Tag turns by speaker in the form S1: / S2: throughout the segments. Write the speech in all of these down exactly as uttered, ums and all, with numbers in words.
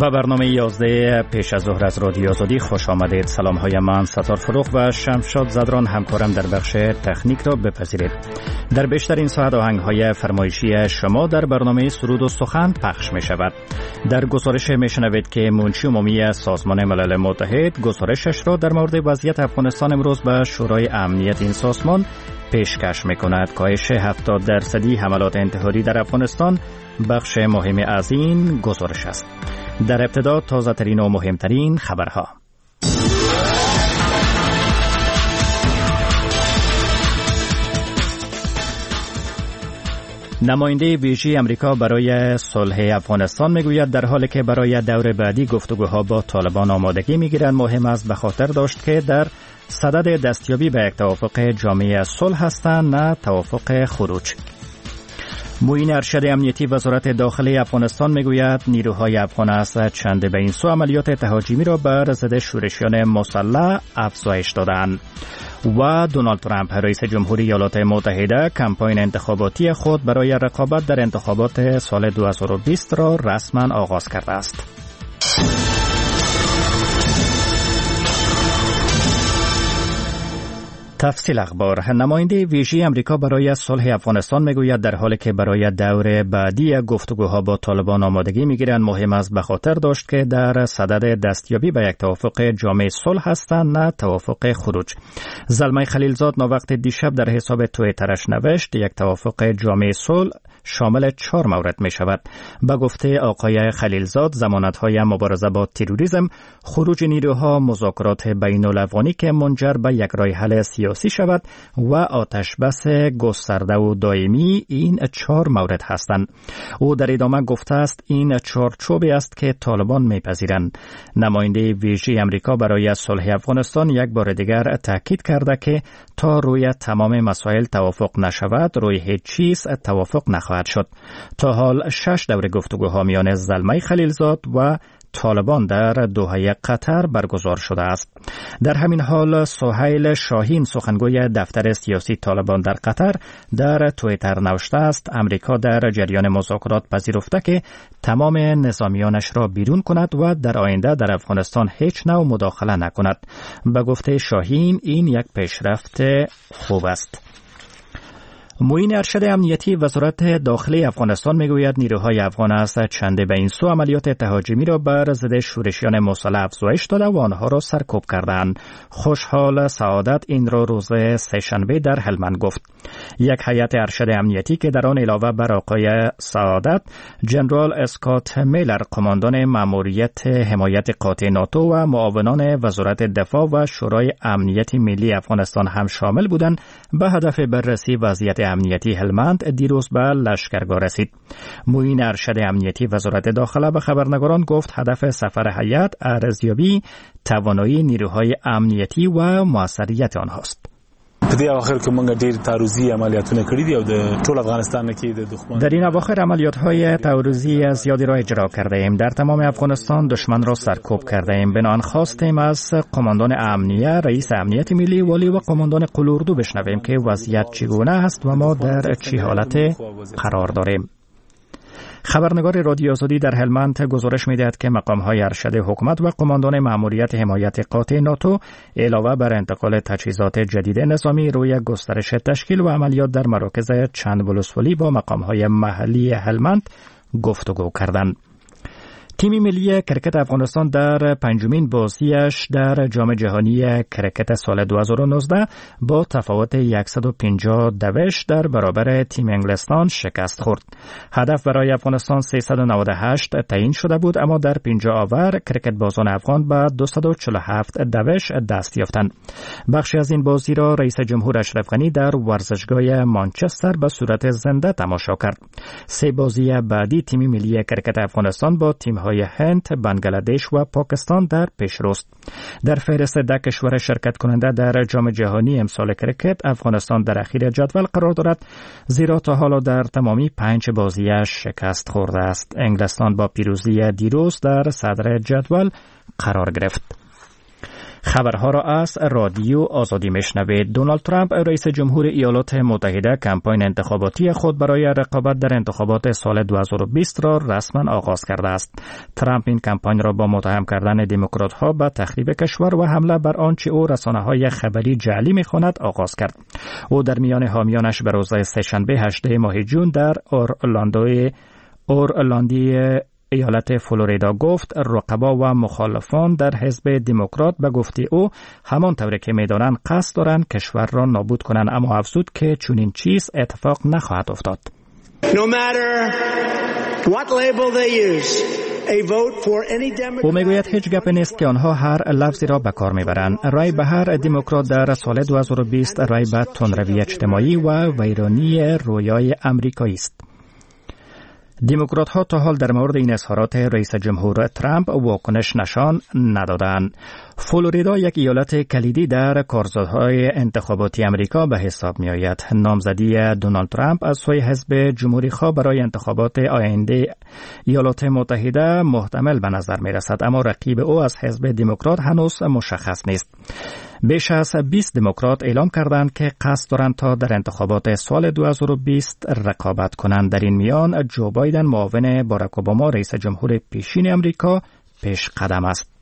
S1: به برنامه یازده پیش از ظهر از رادیو آزادی خوش آمدید. سلام های من ستار فروغ و شمشاد زدران همکارم در بخش تکنیک را بپذیرید. در بیشتر این ساعت آهنگ های فرمایشی شما در برنامه سرود و سخن پخش می شود. در گزارش می شنوید که منشی عمومی سازمان ملل متحد گزارشش را در مورد وضعیت افغانستان امروز به شورای امنیت این سازمان پیشکش می کند. کاهش هفتاد درصدی حملات انتحاری در افغانستان بخش مهم از این گزارش است. در ابتدا تازه ترین و مهمترین خبرها. نماینده ویژه امریکا برای صلح افغانستان میگوید در حالی که برای دور بعدی گفتگوها با طالبان آمادگی میگیرند، مهم است به خاطر داشت که در صدد دستیابی به یک توافق جامع صلح هستند، نه توافق خروج. معین ارشد امنیتی وزارت داخلی افغانستان میگوید نیروهای افغان از چند به این سو عملیات تهاجمی را بر ضد شورشیان مسلح افزایش دادند. و دونالد ترامپ رئیس جمهوری ایالات متحده کمپاین انتخاباتی خود برای رقابت در انتخابات سال دو هزار و بیست را رسما آغاز کرده است. تفصیل اخبار. نماینده ویژه امریکا برای صلح افغانستان میگوید در حالی که برای دور بعدی گفتگوها با طالبان آمادگی میگیرند، مهم است به خاطر داشت که در صدد دستیابی به یک توافق جامع صلح هستند، نه توافق خروج. زلمه خلیلزاد ناوقت دیشب در حساب توییترش نوشت یک توافق جامع صلح شامل چهار مورد می شود. به گفته آقای خلیلزاد، ضمانت‌های مبارزه با تروریسم، خروج نیروها، مذاکرات بین الافغانی که منجر به یک راه حل سیاسی شود و آتش بس گسترده و دائمی این چهار مورد هستند. او در ادامه گفته است این چارچوبی است که طالبان میپذیرند. نماینده ویژه امریکا برای صلح افغانستان یک بار دیگر تاکید کرده که تا روی تمام مسائل توافق نشود، روی هیچ چیز توافق نخواهد شد. تا حال شش دوره گفتگوها میان زلمه خلیلزاد و طالبان در دوحه قطر برگزار شده است. در همین حال سهیل شاهین سخنگوی دفتر سیاسی طالبان در قطر در توییتر نوشته است امریکا در جریان مذاکرات پذیرفته که تمام نظامیانش را بیرون کند و در آینده در افغانستان هیچ نوع مداخله نکند. به گفته شاهین این یک پیشرفت خوب است. معین ارشد امنیتی وزارت داخلی افغانستان میگوید نیروهای افغان از چند به این سو عملیات تهاجمی را بر ضد شورشیان مسلح افزایش داده و آنها را سرکوب کردند. خوشحال سعادت این را روز سه‌شنبه در هلمند گفت. یک هیئت ارشد امنیتی که در آن علاوه بر آقای سعادت، جنرال اسکات میلر قماندان مأموریت حمایت قاطع ناتو و معاونان وزارت دفاع و شورای امنیت ملی افغانستان هم شامل بودند، به هدف بررسی وضعیت امنیتی هلمند دیروز به لشکرگاه رسید. معین ارشد امنیتی وزارت داخله به خبرنگاران گفت هدف سفر هیئت ارزیابی توانایی نیروهای امنیتی و موثریت آنهاست.
S2: په دې اواخر کې موږ ډېر تعرضي عملیاتونه کړي دي او د ټول افغانستان کې د دښمن
S1: در این اواخر عملیات‌های تعرضی زیادی را اجرا کرده ایم. در تمام افغانستان دشمن را سرکوب کرده ایم. بنابراین خواستیم از قماندان امنیه، رئیس امنیت ملی، والی و قماندان قلوردو بشنویم که وضعیت چگونه است و ما در چه حالت قرار داریم. خبرنگار رادیو آزادی در هلمند گزارش می‌دهد که مقام‌های ارشد حکومت و قماندان مأموریت حمایت قاطع ناتو علاوه بر انتقال تجهیزات جدید نظامی روی گسترش تشکیل و عملیات در مراکز چند ولسوالی با مقام‌های محلی هلمند گفتگو کردند. تیم ملی کرکت افغانستان در پنجمین بازیش در جام جهانی کرکت سال دو هزار و نوزده با تفاوت صد و پنجاه دوش در برابر تیم انگلستان شکست خورد. هدف برای افغانستان سیصد و نود و هشت تعیین شده بود، اما در پنجاه آور کرکت بازان افغان به دویست و چهل و هفت دوش دست یافتند. بخشی از این بازی را رئیس جمهور اشرف غنی در ورزشگاه مانچستر به صورت زنده تماشا کرد. سه بازی بعدی تیم ملی کرکت افغانستان با تیم های هند، بنگلادش و پاکستان در پیشروست. در فهرست ده کشور شرکت کننده در جام جهانی امسال کرکت افغانستان در اخیر جدول قرار دارد، زیرا تا حالا در تمامی پنج بازیش شکست خورده است. انگلستان با پیروزی دیروز در صدر جدول قرار گرفت. خبرها را از رادیو آزادی میشنوید. دونالد ترامپ رئیس جمهور ایالات متحده کمپاین انتخاباتی خود برای رقابت در انتخابات سال دو هزار و بیست را رسما آغاز کرده است. ترامپ این کمپاین را با متهم کردن دموکرات‌ها به تخریب کشور و حمله بر آنچه او رسانه‌های خبری جعلی می‌خواند آغاز کرد. او در میان حامیانش به روز سه‌شنبه هجدهم ماه جون در اورلاندوی اورلاندی ایالت فلوریدا گفت رقبا و مخالفان در حزب دموکرات به گفته او همان طوری که می‌دانند قصد دارند کشور را نابود کنند، اما افزود که چنین چیز اتفاق نخواهد افتاد.
S3: No matter what label they use, a vote for any Democrat.
S1: او میگوید هیچ گپ نیست که آنها هر لفظی را به کار میبرند. رای به هر دموکرات در سال دو هزار و بیست رای به تندروی اجتماعی و ویرانی رویای امریکایی است. دموکرات ها تا حال در مورد این اظهارات رئیس جمهور ترامپ واکنش نشان ندادند. فلوریدا یک ایالت کلیدی در کارزارهای انتخاباتی امریکا به حساب می آید. نامزدی دونالد ترامپ از سوی حزب جمهوری خواه برای انتخابات آینده ایالات متحده محتمل به نظر می رسد، اما رقیب او از حزب دموکرات هنوز مشخص نیست. بیش از بیست دموکرات اعلام کردند که قصد دارند تا در انتخابات سال دو هزار و بیست رقابت کنند. در این میان جو بایدن معاون باراک اوباما رئیس جمهور پیشین امریکا پیش قدم است.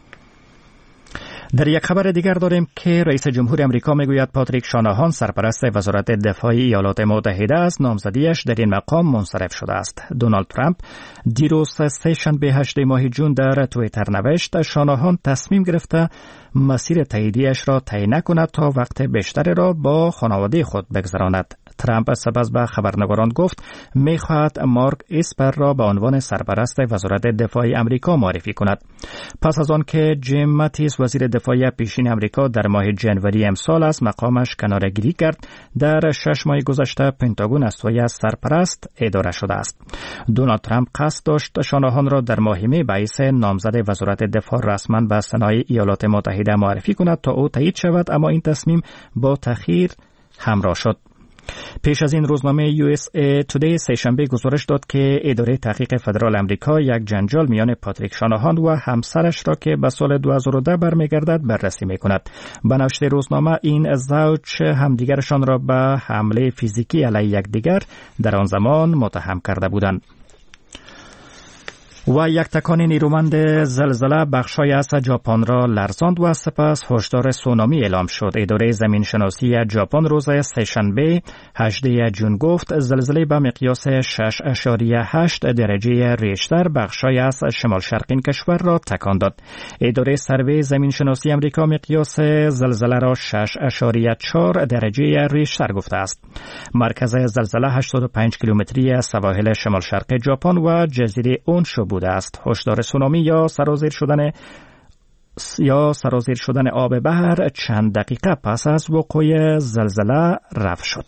S1: در یک خبر دیگر داریم که رئیس جمهور امریکا میگوید پاتریک شاناهان سرپرست وزارت دفاع ایالات متحده از نامزدیش در این مقام منصرف شده است. دونالد ترامپ دیروز سه‌شنبه هجدهم ماه جون در توییتر نوشت شاناهان تصمیم گرفته مسیر تاییدیش را طی نکند تا وقت بیشتری را با خانواده خود بگذراند. ترامپ سپس به خبرنگاران گفت می‌خواهد مارک اسپر را به عنوان سرپرست وزارت دفاع امریکا معرفی کند. پس از آن که جیم ماتیس وزیر دفاع پیشین امریکا در ماه جنوری امسال از مقامش کناره‌گیری کرد، در شش ماه گذشته پنتاگون از سوی سرپرست اداره شده است. دونالد ترامپ قصد داشت شاناهان را در ماه می به حیث نامزد وزارت دفاع رسما به سنای ایالات متحده معرفی کند تا او تایید شود، اما این تصمیم با تأخیر همراه شد. پیش از این روزنامه یو اس ای تودی سه‌شنبه گزارش داد که اداره تحقیق فدرال امریکا یک جنجال میان پاتریک شاناهان و همسرش را که به سال دو هزار و ده برمیگردد بررسی میکند. به نوشته روزنامه این زوج همدیگرشان را به حمله فیزیکی علیه یکدیگر در آن زمان متهم کرده بودند. و یک تکان نیرومند زلزله بخشای از ژاپن را لرزاند و سپس هشدار سونامی اعلام شد. اداره زمین شناسی ژاپن روز سه‌شنبه هجدهم جون گفت زلزله به مقیاس شش اشاریه هشت درجه ریشتر بخشای از شمال شرقی کشور را تکان داد. اداره سروی زمین شناسی امریکا مقیاس زلزله را شش اشاریه چهار درجه ریشتر گفته است. مرکز زلزله هشتاد و پنج کیلومتری از سواحل شمال شرقی ژاپن و جزیره اونشو بوده است. هشدار سونامی یا سرازیر شدن یا سرازیر شدن آب بحر چند دقیقه پس از وقوع زلزله رفع شد.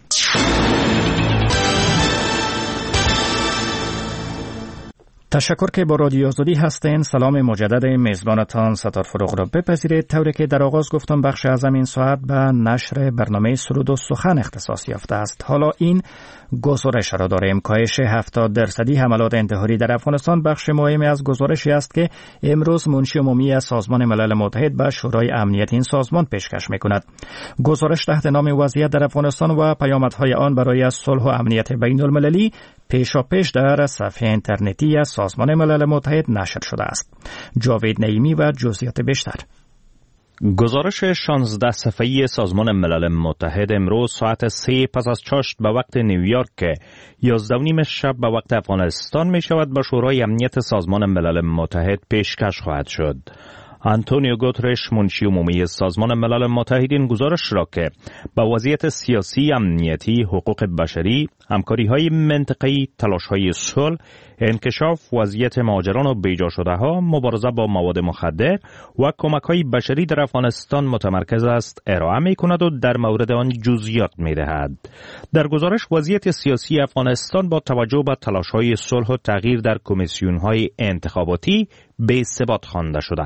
S1: تشکر که با رادیو آزادی هستین. سلام مجدد میزبانتان ستار فروغ را بپذیرید. طوری که در آغاز گفتم بخش از این ساعت به نشر برنامه سرود و سخن اختصاص یافته است. حالا این گزارش را داریم. کاهش هفتاد درصدی حملات انتحاری در افغانستان بخش مهمی از گزارشی است که امروز منشی عمومی از سازمان ملل متحد به شورای امنیت این سازمان پیشکش می‌کند. گزارش تحت نام وضعیت در افغانستان و پیامدهای آن برای صلح و امنیت بین‌المللی پیشاپیش در صفحه اینترنتی از سازمان ملل متحد نشر شده است. جاوید نعیمی و جزئیات بیشتر.
S4: گزارش شانزده صفحه‌ای سازمان ملل متحد امروز ساعت سه پس از چاشت به وقت نیویورک که یازده و نیم شب به وقت افغانستان می شود به شورای امنیت سازمان ملل متحد پیشکش خواهد شد. آنتونیو گوترش منشی عمومی سازمان ملل متحد این گزارش را که با وضعیت سیاسی، امنیتی، حقوق بشری، همکاری‌های منطقه‌ای، تلاش‌های صلح، انکشاف وضعیت مهاجران و بیجا شده‌ها، مبارزه با مواد مخدر و کمک‌های بشری در افغانستان متمرکز است ارائه می‌کند و در مورد آن جزئیات می‌دهد. در گزارش وضعیت سیاسی افغانستان با توجه به تلاش‌های صلح و تغییر در کمیسیون‌های انتخاباتی به ثبات خوانده شده.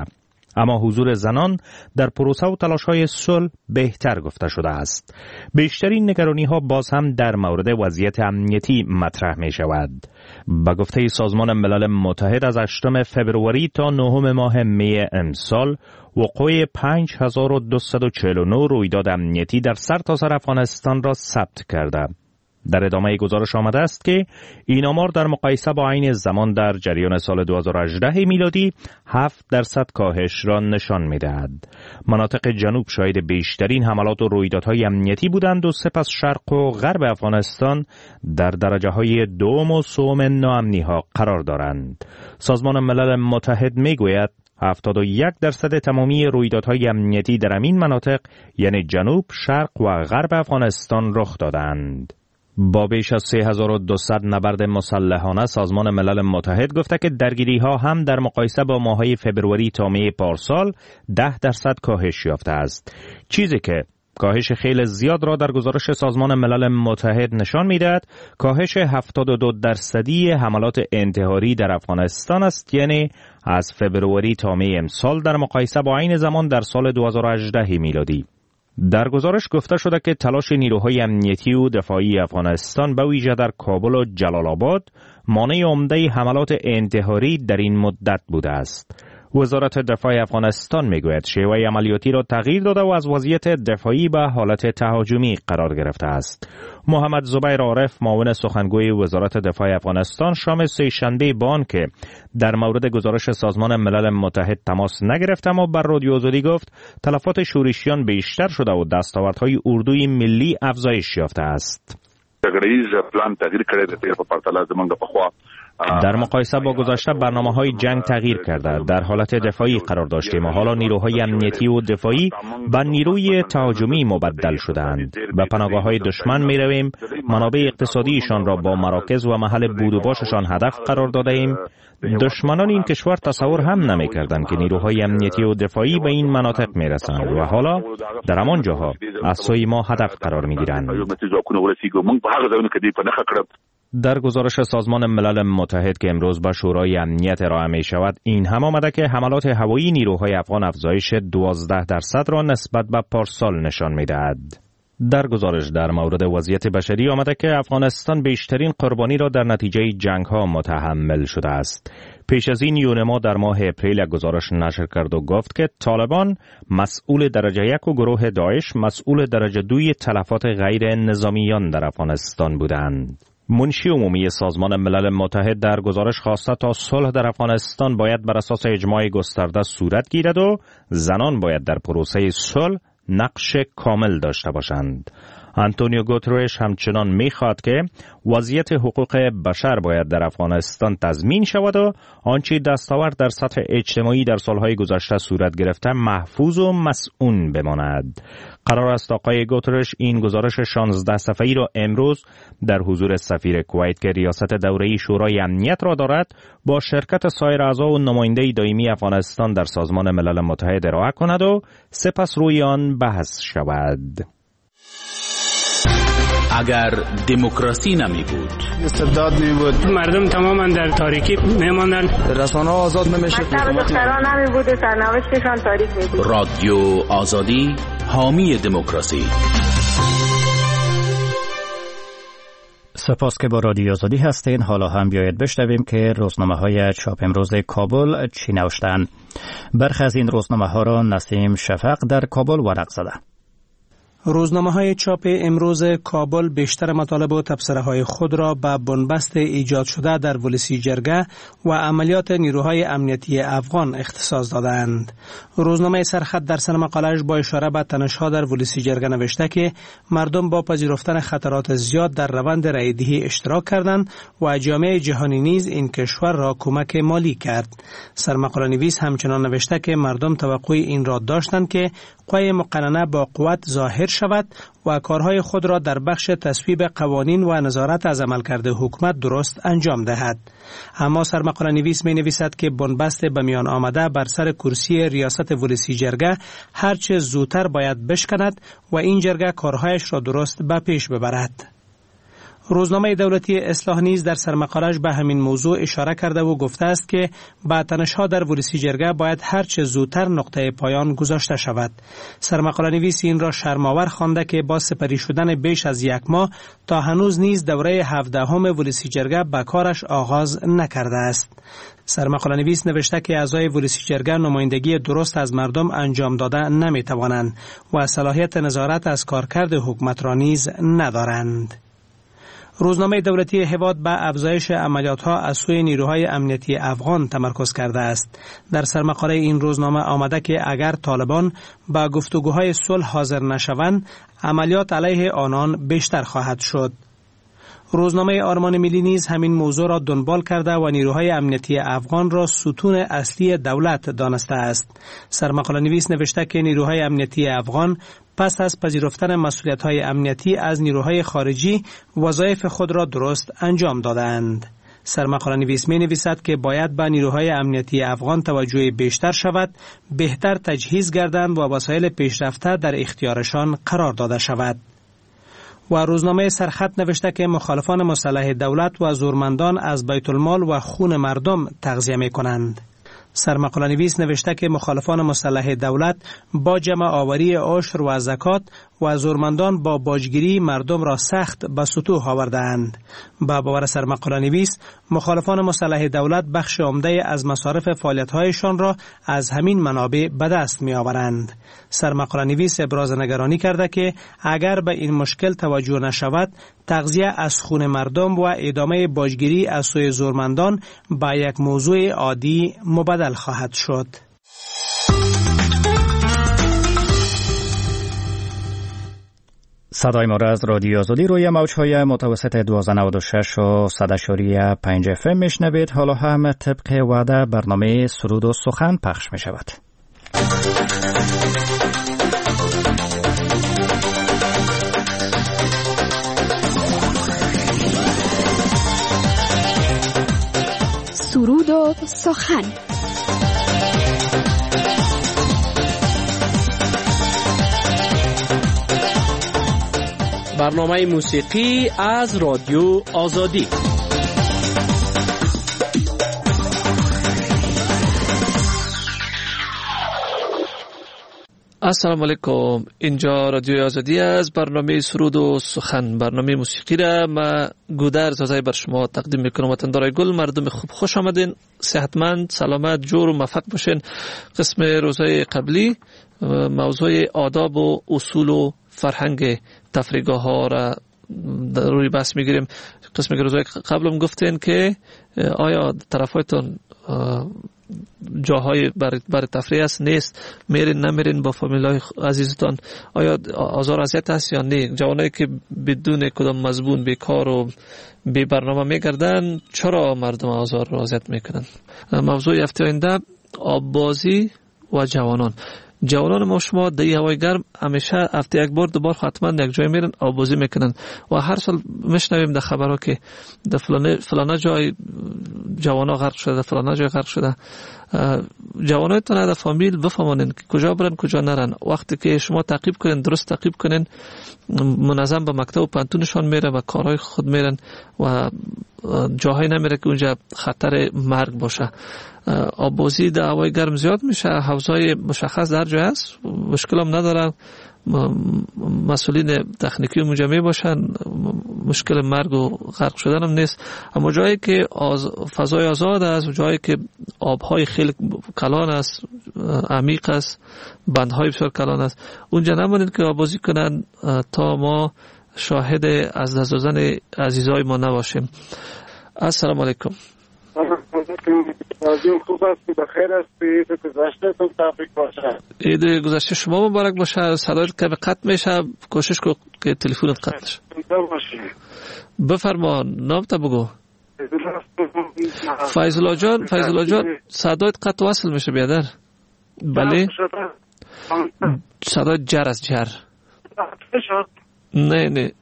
S4: اما حضور زنان در پروسه و تلاش‌های صلح بهتر گفته شده است. بیشترین نگرانی‌ها باز هم در مورد وضعیت امنیتی مطرح می‌شود. به گفته سازمان ملل متحد از هشتم فبروری تا نهم ماه می امسال وقوع پنج هزار و دویست و چهل و نه رویداد امنیتی در سرتاسر افغانستان را ثبت کرده. در ادامه گزارش آمده است که این آمار در مقایسه با عین زمان در جریان سال دو هزار و هجده میلادی هفت درصد کاهش را نشان می‌دهد. مناطق جنوب شاهد بیشترین حملات و رویدادهای امنیتی بودند و سپس شرق و غرب افغانستان در درجه‌های دوم و سوم ناامنی‌ها قرار دارند. سازمان ملل متحد می‌گوید هفتاد و یک درصد تمامی رویدادهای امنیتی در این مناطق یعنی جنوب، شرق و غرب افغانستان رخ دادند. با بیش از سه هزار و دویست نبرد مسلحانه سازمان ملل متحد گفته که درگیری‌ها هم در مقایسه با ماه‌های فبروری تا می پارسال ده درصد کاهش یافته است، چیزی که کاهش خیلی زیاد را در گزارش سازمان ملل متحد نشان می‌دهد. کاهش هفتاد و دو درصدی حملات انتحاری در افغانستان است، یعنی از فبروری تا می امسال در مقایسه با عین زمان در سال دو هزار و هجده میلادی. در گزارش گفته شده که تلاش نیروهای امنیتی و دفاعی افغانستان به ویژه در کابل و جلال آباد مانع عمده حملات انتحاری در این مدت بوده است. وزارت دفاع افغانستان میگوید شیوه عملیاتی را تغییر داده و از وضعیت دفاعی به حالت تهاجمی قرار گرفته است. محمد زبیر عارف معاون سخنگوی وزارت دفاع افغانستان شام سه‌شنبه بان که در مورد گزارش سازمان ملل متحد تماس نگرفت اما بر رادیو آزادی گفت تلفات شورشیان بیشتر شده و دستاوردهای اردوی ملی افزایش یافته است. در مقایسه با گذشته برنامه‌های جنگ تغییر کرده، در حالت دفاعی قرار داشتیم و حالا نیروهای امنیتی و دفاعی به نیروی تهاجمی مبدل شدند. به پناهگاه‌های دشمن می‌رویم، منابع اقتصادیشان را با مراکز و محل بود و باششان هدف قرار داده‌ایم. دشمنان این کشور تصور هم نمی‌کردند که نیروهای امنیتی و دفاعی به این مناطق می‌رسند و حالا در همان جاها از سوی ما هدف قرار می‌گیرند. در گزارش سازمان ملل متحد که امروز به شورای امنیت ارائه می شود این هم آمده که حملات هوایی نیروهای افغان افزایش دوازده درصد را نسبت به پارسال نشان می دهد. در گزارش در مورد وضعیت بشری آمده که افغانستان بیشترین قربانی را در نتیجه جنگ ها متحمل شده است. پیش از این یونما در ماه اپریل گزارش نشر کرد و گفت که طالبان مسئول درجه یک و گروه داعش مسئول درجه دوی تلفات غیر نظامیان در افغانستان بودند. منشی عمومی سازمان ملل متحد در گزارش خواسته تا صلح در افغانستان باید بر اساس اجماع گسترده صورت گیرد و زنان باید در پروسه صلح نقش کامل داشته باشند. آنتونیو گوترش همچنان می‌خواهد که وضعیت حقوق بشر باید در افغانستان تضمین شود و آنچه دستاورد در سطح اجتماعی در سالهای گذشته صورت گرفته محفوظ و مسئول بماند. قرار است آقای گوترش این گزارش شانزده صفحه‌ای را امروز در حضور سفیر کویت که ریاست دوره‌ای شورای امنیت را دارد با شرکت سایر اعضا و نماینده دائمی افغانستان در سازمان ملل متحد ارائه کند و سپس روی آن بحث شود.
S5: اگر دموکراسی نمی بود،
S6: استبداد می بود،
S7: مردم تماما در تاریکی میماندن،
S6: رسانه‌ها آزاد نمیشه،
S8: دختران نمی بود، سرنوشتشان تاریک می بود.
S5: رادیو آزادی حامی دموکراسی.
S1: سپاس که با رادیو آزادی هستین. حالا هم بیایید بشنویم که روزنامه‌های چاپ امروز کابل چی نوشتند. برخی از این روزنامه‌ها را نسیم شفق در کابل ورق زده.
S9: روزنامه‌های چاپ امروز کابل بیشتر مطالب و تبصره‌های خود را به بنبست ایجاد شده در ولسی جرگه و عملیات نیروهای امنیتی افغان اختصاص دادند. روزنامه سرخط در سر مقاله‌اش با اشاره به تنش‌ها در ولسی جرگه نوشته که مردم با پذیرفتن خطرات زیاد در روند رای‌دهی اشتراک کردند و جامعه جهانی نیز این کشور را کمک مالی کرد. سرمقاله نویس همچنان نوشته که مردم توقع این را داشتند که قوای مقننه با قوت ظاهر شود و کارهای خود را در بخش تصویب قوانین و نظارت از عملکرد حکومت درست انجام دهد. اما سرمقاله نویس می نویسد که بنبست به میان آمده بر سر کرسی ریاست ولسی جرگه هرچه زودتر باید بشکند و این جرگه کارهایش را درست به پیش ببرد. روزنامه دولتی اصلاح نیز در سرمقاله‌اش به همین موضوع اشاره کرده و گفته است که با تنش‌ها در ولسی جرگه باید هر چه زودتر نقطه پایان گذاشته شود. سرمقاله نویس این را شرم‌آور خوانده که با سپری شدن بیش از یک ماه تا هنوز نیز دوره هفدهم ولسی جرگه به کارش آغاز نکرده است. سرمقاله نویس نوشته که اعضای ولسی جرگه نمایندگی درست از مردم انجام داده نمی‌توانند و صلاحیت نظارت از کارکرد حکومت را نیز ندارند. روزنامه دولتی هواد به افزایش عملیات‌ها از سوی نیروهای امنیتی افغان تمرکز کرده است. در سرمقاله این روزنامه آمده که اگر طالبان با گفتگوهای صلح حاضر نشوند، عملیات علیه آنان بیشتر خواهد شد. روزنامه آرمان ملی نیز همین موضوع را دنبال کرده و نیروهای امنیتی افغان را ستون اصلی دولت دانسته است. سرمقاله نویس نوشته که نیروهای امنیتی افغان پس از پذیرفتن مسئولیت‌های امنیتی از نیروهای خارجی وظایف خود را درست انجام دادند. سرمقاله نویس می نویسد که باید به نیروهای امنیتی افغان توجه بیشتر شود، بهتر تجهیز گردند و وسایل پیشرفته در اختیارشان قرار داده شود. و روزنامه سرخط نوشته که مخالفان مسلح دولت و زورمندان از بیت المال و خون مردم تغذیه می کنند. سرمقاله نویس نوشته که مخالفان مسلح دولت با جمع آوری عشر و زکات و زورمندان با باجگیری مردم را سخت به سطوح آورده‌اند. با باور سرمقاله نویس مخالفان مسلح دولت بخش عمده از مصارف فعالیت‌هایشان را از همین منابع به دست می‌آورند. سرمقاله نویس ابراز نگرانی کرده که اگر به این مشکل توجه نشود، تغذیه از خون مردم و ادامه باجگیری از سوی زورمندان به یک موضوع عادی مبدل خواهد شد.
S1: صدای ما را از رادیو آزادی روی موج‌های متوسط دویست و نود و شش و صد و پنج اف ام میشنوید. حالا هم طبق وعده برنامه سرود و سخن پخش می شود.
S10: سرود و سخن.
S5: برنامه موسیقی از رادیو آزادی.
S11: السلام علیکم. اینجا رادیو آزادی از برنامه سرود و سخن، برنامه موسیقی را ما گودر زازای بر شما تقدیم میکنم. وطندارای گل، مردم خوب، خوش آمدین، صحتمند، سلامت، جور و موفق باشین. قسم روزهای قبلی موضوع آداب و اصول و فرهنگ تفریحگاه ها را روی بحث میگیریم. قسم روزهای قبلم گفتین که آیا طرفایتون جاهای برای بر تفریح است نیست، میرین نمیرین با فامیلای عزیزتان، آیا آزار اذیت است یا نه؟ جوانایی که بدون کدام مضمون بیکار و بی برنامه میگردن، چرا مردم آزار رو اذیت میکنن؟ موضوع هفته آینده آببازی و جوانان. جوانان ما شما در هوای گرم همیشه هفته یک بار دوبار حتما یک جای میرن آببازی میکنن و هر سال میشنویم در خبرها که در فلانه فلانه جای جوانا غرق شده، در فلانه جای غرق شده. جوانایتون در فامیل بفهمونین که کجا برن کجا نرن. وقتی که شما تعقیب کنین، درست تعقیب کنین، منظم به مکتب و پانتونشان میره و کارهای خود میرن و جاهای نمیره که اونجا خطر مرگ باشه. آببازی در هوای گرم زیاد میشه، حوضای مشخص در جای است، مشکل هم نداره، مسئولین تکنیکی اونجا می باشن، مشکل مرگ و غرق شدن هم نیست. اما جایی که آز... فضای آزاد است، جایی که آبهای خیلی کلان است، عمیق است، بندهای بسیار کلان است، اونجا نمونید که آببازی کنن تا ما شاهد از دست دادن عزیزای ما نباشیم. السلام علیکم.
S12: عزیزم خوب هستی؟ بخیر هستی؟ عید گذشته تون تبریک باشه.
S11: عید گذشته شما مبارک باشه. صدایت که قطع میشه، کوشش کن که تلفنت قطع نشه. بفرما، نام تا بگو. فیض‌الله جان، فیض‌الله جان صدایت قطع وصل میشه بیادر. بله صدایت جر از جر. نه نه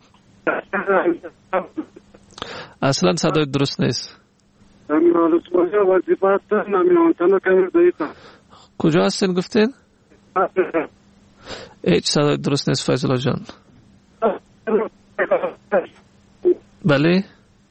S11: اصلا صدایت درست نیست. کجا هستین گفتین؟ هیچ صدای درست نیست فیض‌الله جان. بله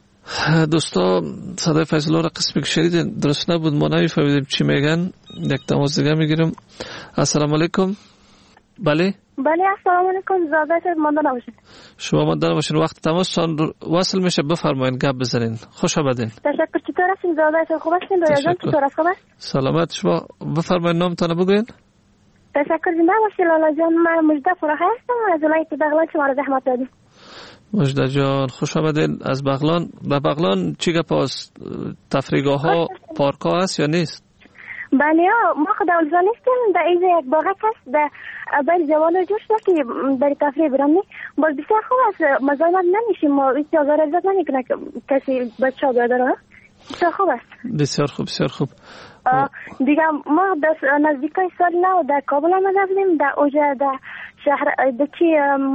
S11: دوستا صدای فیض الله را قسمی که شنیدین درست نبود، ما نمیفهمیدیم چی میگن. یک تماس دیگه میگیرم. السلام علیکم. بله
S8: بله السلام علیکم. زاده شد مانده نباشید.
S11: شما مانده نباشین. وقت تماستان وصل میشه بفرمایین گپ بزنین. خوش آمدین.
S8: تشکر. چطور هستین زاده شد؟ خوب هستین؟ رویا جان چطور است؟ خوب است؟
S11: سلامت شما. بفرمایین نامتان بگوین.
S8: تشکر. زنده باشید لالا جان. من مجده فراخی هستم از ولایت بغلان. شما را زحمت دادیم.
S11: مجده جان خوش آمدین از بغلان. به بغلان چی گپ است؟ تفریحگاه ها پارک ها هست یا نیست؟
S8: بله ما خود اولزا نیستیم. در اینجا یک باغک هست در برای جوان جوش ده که برای تفریح برامنی باز بسیار خوب است. مزاحمت نمیشیم. ما هیچ آزار اذیت نمیکنه کسی بچه ها داره. بسیار خوب است.
S11: بسیار خوب بسیار خوب.
S8: دیگه ما در نزدیکای سال نو در کابل آمده بودیم. در اوجه در شهر در چی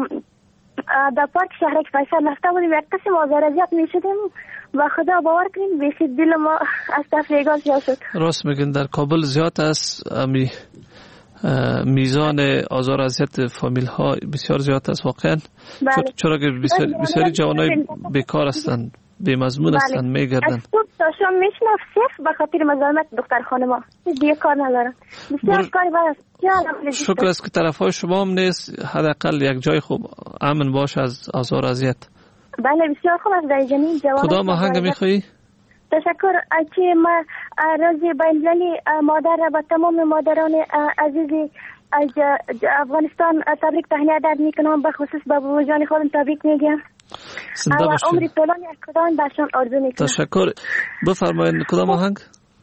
S8: در پارک شهرک فیصل رفته بودیم. یک قسم آزار اذیت میشدیم و خدا باور کنید بیشتر دل ما از تفریحگاه زیاد شد. راست
S11: میگن در کابل زیاد است. امی میزان آزار اذیت فامیل ها بسیار زیاد است واقعا. بله. چرا که بسیار بسیاری جوانای بیکار هستند، بی مضمون هستند، میگردن.
S8: از صبح تا شام میشنم صرف به خاطر مزاحمت دختر خانم ها. دیگه کار ندارم. بسیار کاری باید.
S11: شکر است که طرف های شما هم نیست. حداقل یک جای خوب امن باش از آزار اذیت.
S8: بله بسیار خوب است. در جنین جوان
S11: کدام آهنگ میخوایی؟
S8: تشکر. اچه ما روزی بین‌المللی مادر و تمام مادران عزیزی از افغانستان تبریک تهنیت میکنم. به خصوص به بابا جان خودم تبریک میگم.
S11: زنده باشید.
S8: عمری طولانی از خداوند برشان آرزو میکنم.
S11: تشکر. بفرمایید کدام آهنگ؟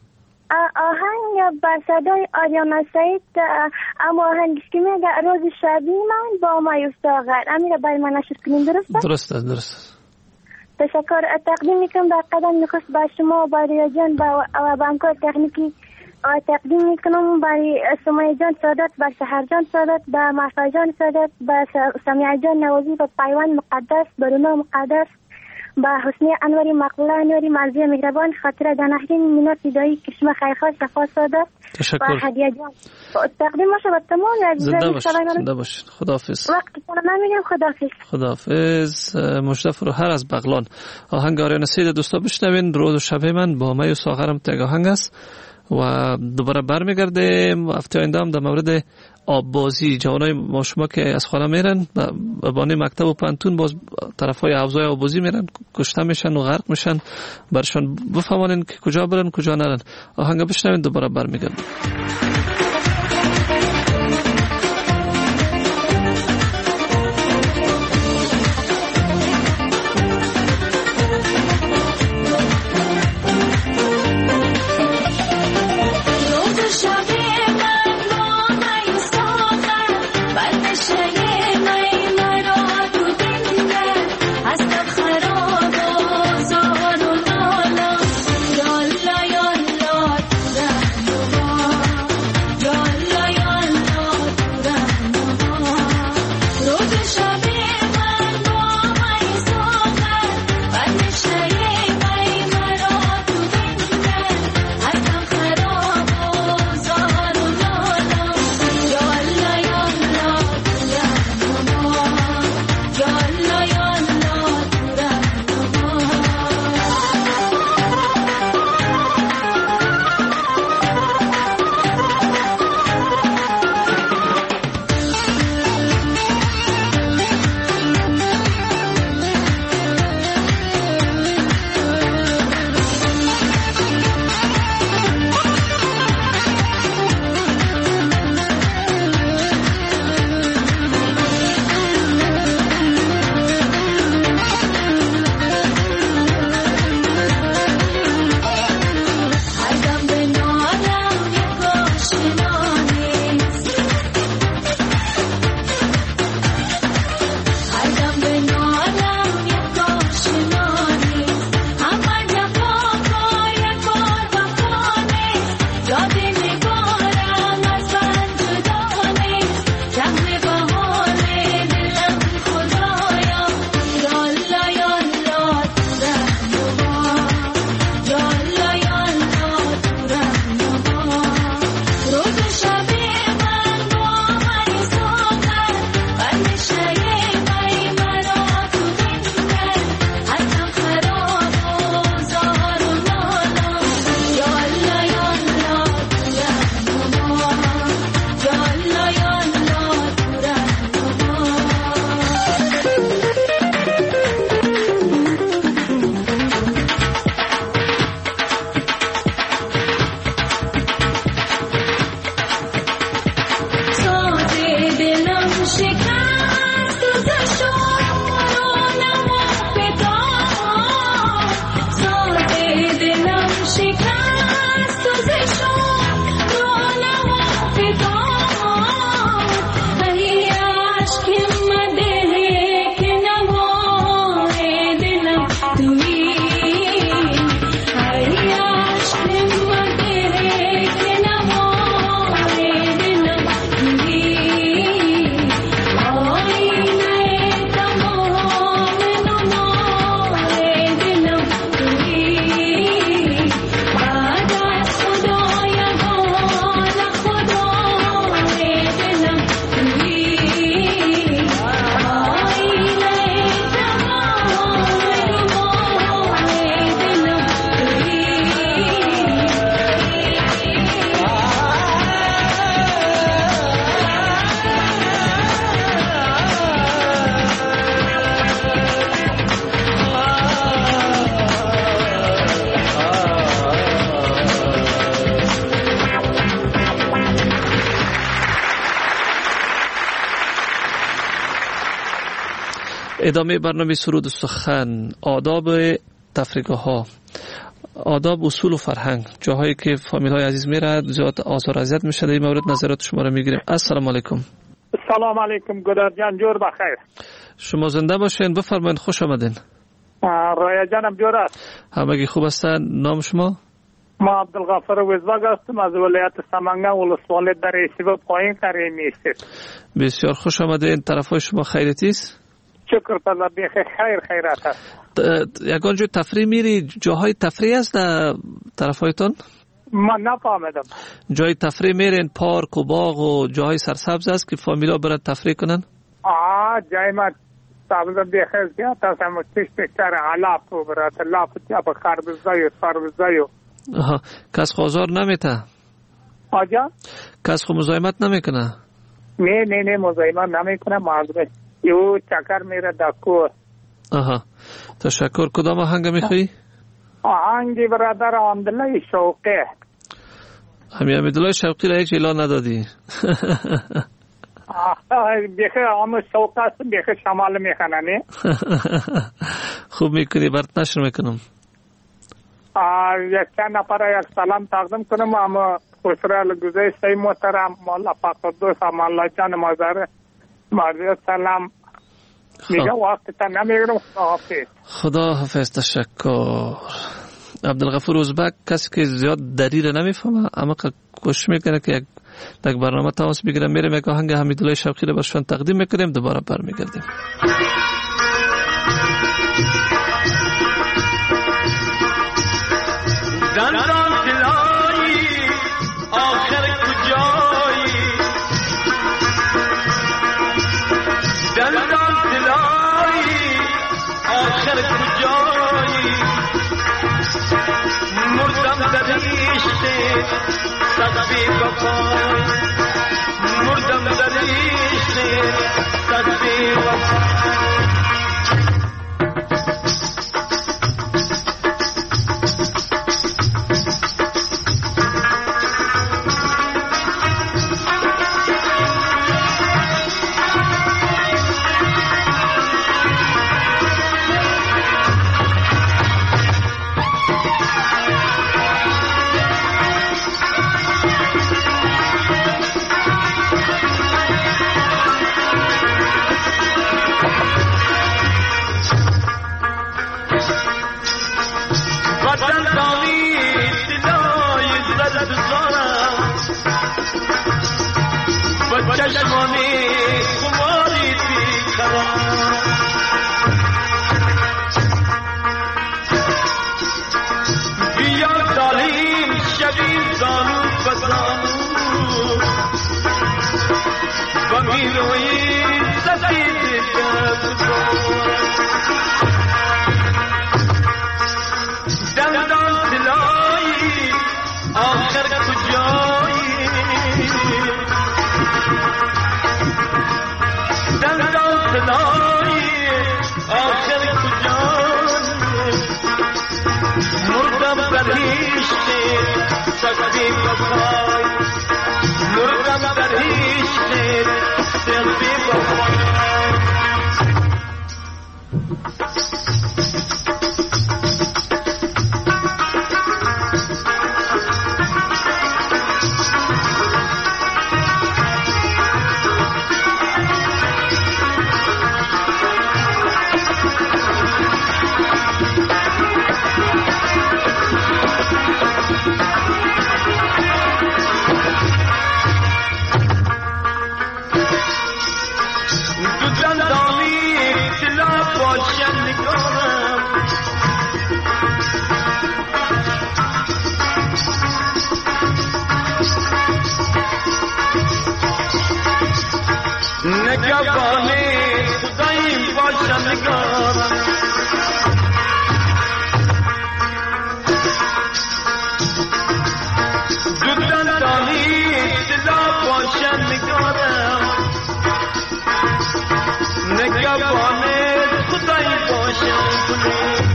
S8: آهنگ با صدای آریانا سعید. اما آهنگش که میگه روز شبی من با مایوس ساغر. امیر برای من نشر کنیم درسته؟
S11: درسته درسته.
S8: تشکر. تقدیم میکنم در قدم نخست با شما و با ریا جان و با همکار تکنیکی تقدیم میکنم برای سمیه جان سادات، با سحر جان سادات، با محفظ جان سادات، با سمیه جان نوازی و پیوان مقدس، برونا مقدس، با حسنی انوری مقبوله انوری مرزی مهربان، خاطر دنهرین مینا فیدایی کشمه خیرخواه صفا سادات.
S11: تشکر.
S8: و هدیه جان تقدیم باشه با تمام عزیزان.
S11: زنده باشید. زنده باشید. خداحافظ.
S8: وقتی کنم نمیگم خداحافظ.
S11: خداحافظ. مشرف رو هر از بغلان. آهنگ آریانا سعید دوستا بشنوین. روز و شب من با می و ساغرم تگ آهنگ است و دوباره برمیگردیم هفته آینده هم در مورد آببازی. جوانای ما شما که از خانه میرن به بانی مکتب و پانتون باز طرفای حوضای آببازی میرن، کشته میشن و غرق میشن. برشان بفهمانین که کجا برن کجا نرن. آهنگ بشنوین دوباره برمیگردیم. ادامه برنامه سرود و سخن. آداب تفریحگاه ها، آداب اصول و فرهنگ، جاهایی که فامیل های عزیز میره زیاد آزار اذیت میشه، در این مورد نظرات شما رو میگیریم. السلام علیکم.
S13: سلام علیکم گدر جان، جور بخیر.
S11: شما زنده باشین، بفرمایید. خوش آمدین.
S13: رایا جانم جور است؟
S11: همگی خوب هستن؟ نام شما؟
S13: ما عبدالغفار وزباگ هستم از ولایت سمنگان ولسوالی در ایسیب پایین کریمی است.
S11: بسیار خوش آمدین. طرفای شما خیرتی است؟
S13: شکر پدر بخیر، خیر خیرات است.
S11: یگان جو تفریح میری، جاهای تفریح است در طرفایتون؟
S13: من نفهمیدم.
S11: جای تفریح میرین، پارک و باغ و جاهای سرسبز است که فامیلا برن تفریح کنن؟
S13: آه جای ما سابقا بخیر زیاد است، اما چش بکتر علاف و برات علاف جا با خربزای و سربزای.
S11: آها، کس خوازار نمیته؟
S13: آجا؟
S11: کس خو مزایمت نمیکنه؟
S13: نه نه نه مزایمت نمیکنه، معذره یو چکر میره دکو.
S11: آها، تشکر. کدام آهنگ میخوایی؟
S13: آهنگی برادر حمدالله شوقی.
S11: همین حمدالله شوقی را هیچ اعلان ندادی؟
S13: بخیر آمو شوق است، بخیر شمال میخنه نه؟
S11: خوب میکنی، برات نشر میکنم.
S13: یک چند نفر یک سلام تقدیم کنم. اما خسرال گذشته محترم مولا فقدوس مولا جان مازر مازر سلام میگه وقت تا نمیگرم. خداحافظ.
S11: خداحافظ. تشکر. عبدالغفور ازبک کسی که زیاد دلیل نمیفهمه اما کوشش میکنه که یک یک برنامه تماس بگیرم. میریم یک آهنگ حمیدالله شوقی رو برشون تقدیم میکنیم، دوباره برمیگردیم.
S14: دندان دلایی آخر کجایی، دندان دلایی آخر کجایی، مردم در عشق سقفی وفای، مردم در عشق سقفی وفای. چشمانی خماری بیخرم، بیا دالیم شبی زانو بزانو و میروی سفید دندان دلایی آخر کجایی، دندان دلایی آخر کجایی، مردم در عشق سقفی وفای، مردم در عشق سقفی وفای. نگهبانه خدایی باشم نگارم، دودن دانی دلا باشم نگارم، نگهبانه خدایی باشم کنی.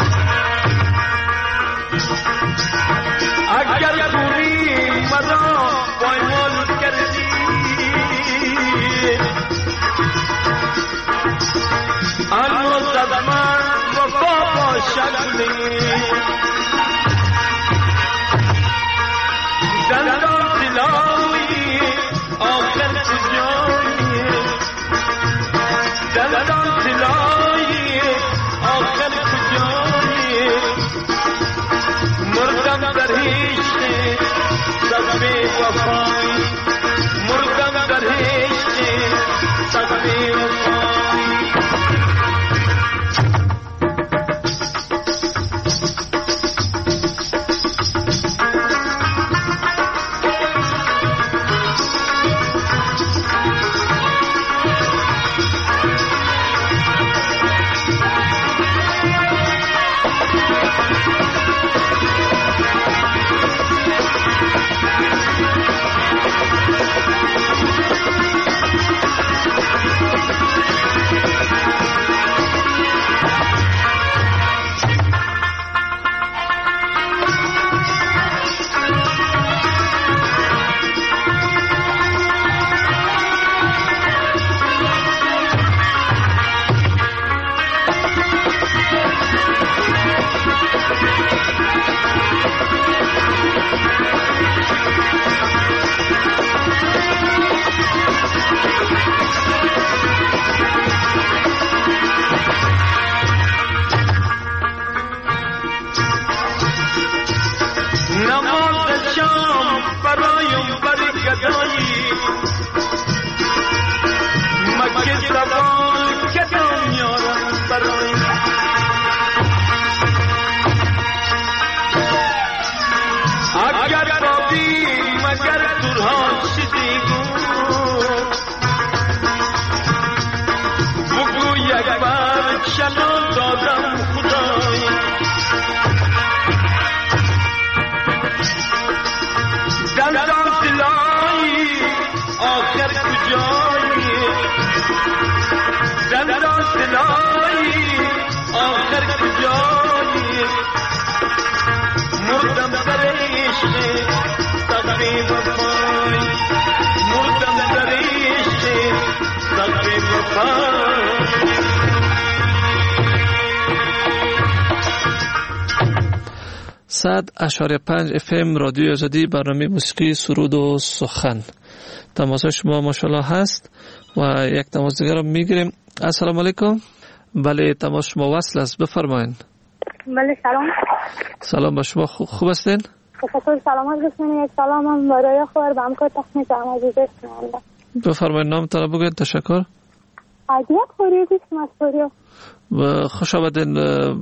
S14: اگر کوری مرا پایمال کردی،
S11: صد اشاره پنج اف ام رادیو آزادی، برنامه موسیقی سرود و سخن. تماس شما ماشاءالله هست و یک تماس دیگر رو میگیریم. السلام علیکم. بله تماس شما وصل است، بفرمایید.
S8: بله سلام.
S11: سلام با شما، خوب هستین؟
S8: خیلی سلامت باشین. یک سلام هم برای خود و همکار تخنیک هم عزیز هستم.
S11: بفرمایید نامتون رو بگید. تشکر.
S8: عادیت خوری بیست مسئولیو.
S11: و خوش آمدین.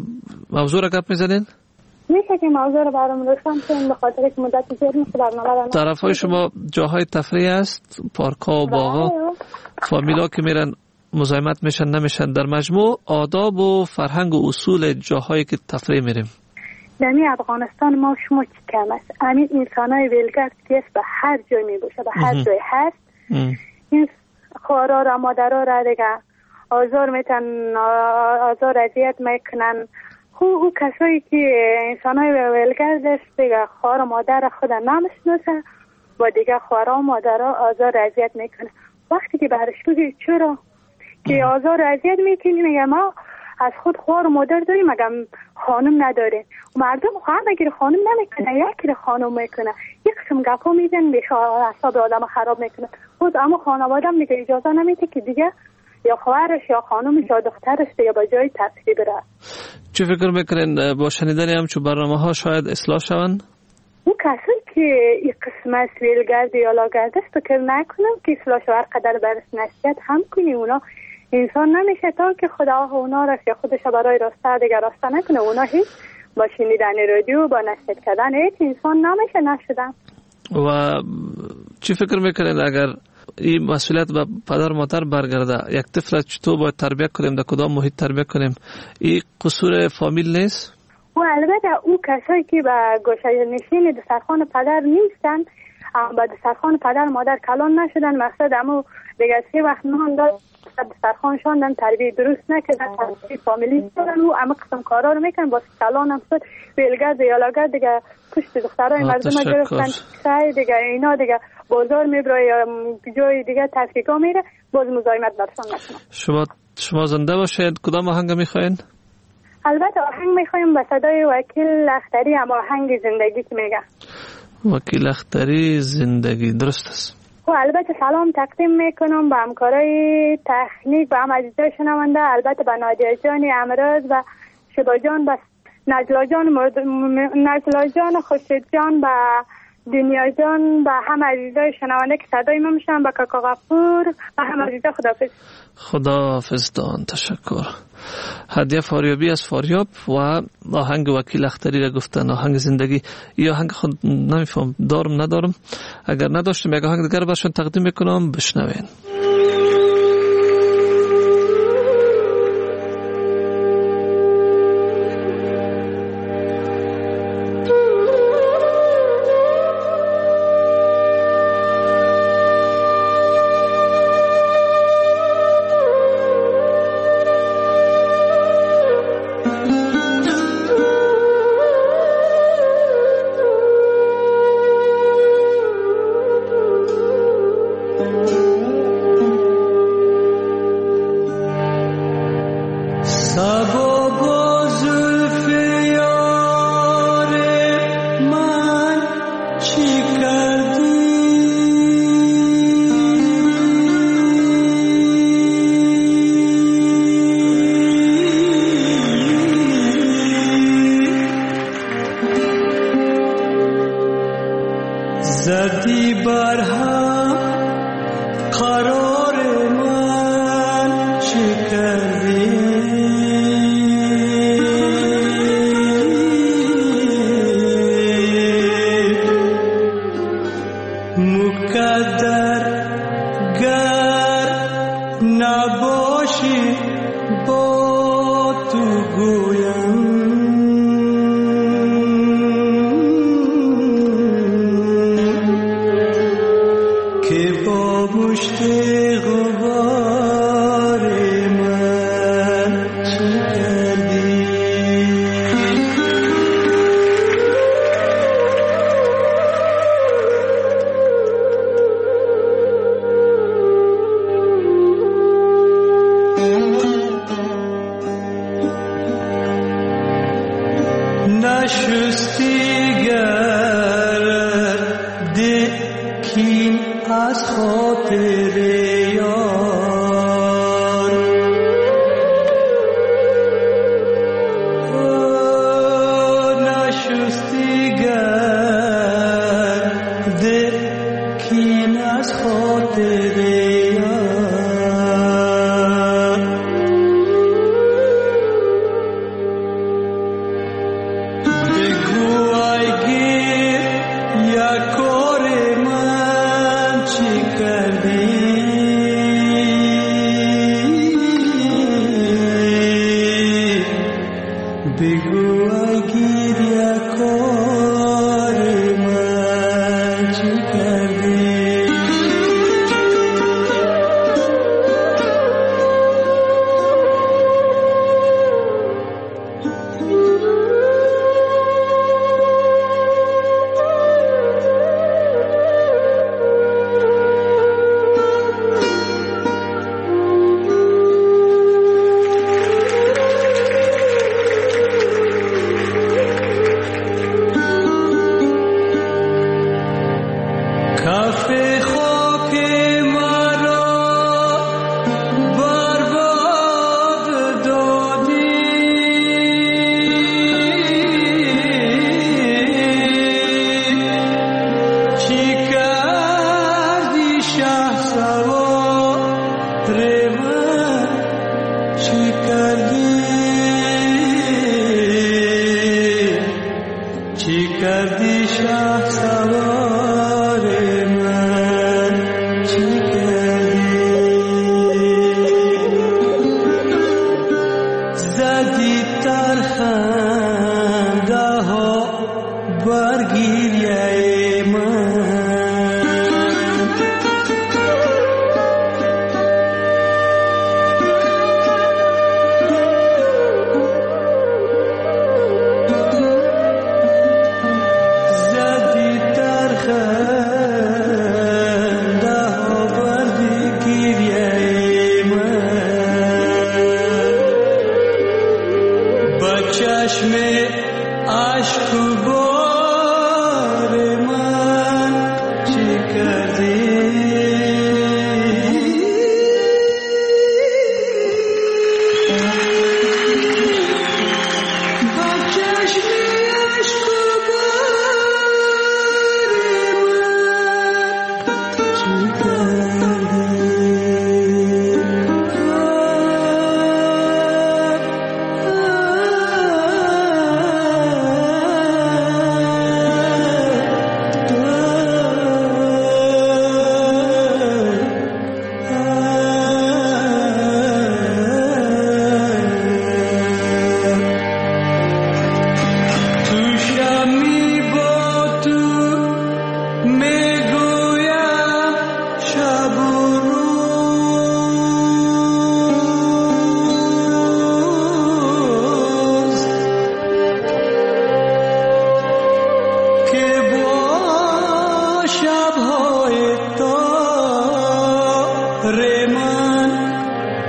S11: موضوع را گپ میزنین؟
S8: میشه که موضوع رو برام روشن کنین به خاطر که مدت زیاد میشه برنامه.
S11: طرفای شما جاهای تفریح است، پارک‌ها و باغ‌ها، فامیلا که میرن مزاحمت میشن نمیشن؟ در مجموع آداب و فرهنگ و اصول جاهایی که تفریح میریم
S8: دمی افغانستان ما شما چی کم است. همین انسانای ولگرد که به هر جای میبوشه، به هر جای هست. این خوارا را مادرها را دیگه آزار میتن، آزار اذیت میکنن. او کسایی که انسانای ولگرد است دیگه خوار مادر خود نمیشناسه و دیگه خوارا و مادرها آزار اذیت میکنه. وقتی که برش بگی چرا که آزار اذیت میکنی، میگه ما از خود خوار و مادر داریم مگه خانم نداره. مردم خواهر اگر خانم نمیکنه یکی خانم میکنه، یک قسم گپا میزن به اعصاب آدم خراب میکنه. خود اما خانواده هم دیگه اجازه نمیده که دیگه یا خواهرش یا خانمش یا دخترش دیگه با جای تفریح بره.
S11: چه فکر میکنین با شنیدن همچون برنامه ها شاید اصلاح شوند؟
S8: اون کسایی که این قسم از ویلگرد یا لاگرد است فکر نکنم که اصلاح شو، هر قدر برش نصیحت هم کنی اونا انسان نمیشه تا که خدا اونا را یا خودش برای راسته دیگه راسته نکنه. اونا هیچ با شنیدن رادیو با نصیحت کردن هیچ انسان نمیشه نشدن.
S11: و چی فکر میکنین اگر این مسئولیت به پدر مادر برگرده، یک طفل چطور باید تربیت کنیم، در کدام محیط تربیت کنیم؟ این قصور فامیل نیست؟
S8: و البته او کسایی که به گوشه نشین دسترخوان پدر نیستن، با دسترخوان پدر مادر کلان نشدن، مقصد امو دیگه سه وقت نان داد دسترخوان شاندن، تربیت درست نکردن، تربیت فامیلی دارن و اما قسم کارا رو میکنن با کلان هم شد ویلگرد یا لاگرد دیگه پشت دخترای مردم گرفتن سعی دیگه اینا دیگه بازار میبره یا جای دیگه تفریقا میره، باز مزاحمت برسان نکنه.
S11: شما شما زنده باشید. کدام آهنگ میخواین؟
S8: البته آهنگ میخوایم به صدای وکیل لختری، اما آهنگ زندگی که میگه
S11: وکیل لختری زندگی، درست است.
S8: و البته سلام تقدیم میکنم به همکارای تکنیک و هم عزیزای شنونده، البته به نادیا جان امروز و شبا جان، به نجلا جان مرد... نجلا جان خورشید جان، به دنیا جان، به هم عزیزای شنونده که صدای ما میشن، به کاکا غفور و هم عزیزا. خداحافظ.
S11: خداحافظ دان، تشکر. هدیه فاریابی از فاریاب و آهنگ وکیل اختری را گفتن، آهنگ زندگی. یا آهنگ خود نمیفهم دارم ندارم، اگر نداشتم یک آهنگ دیگر برشون تقدیم میکنم، بشنوین.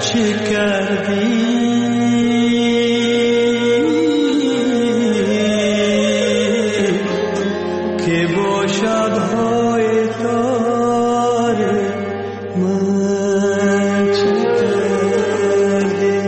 S14: چه کردی که با شب‌های تار من چه کردی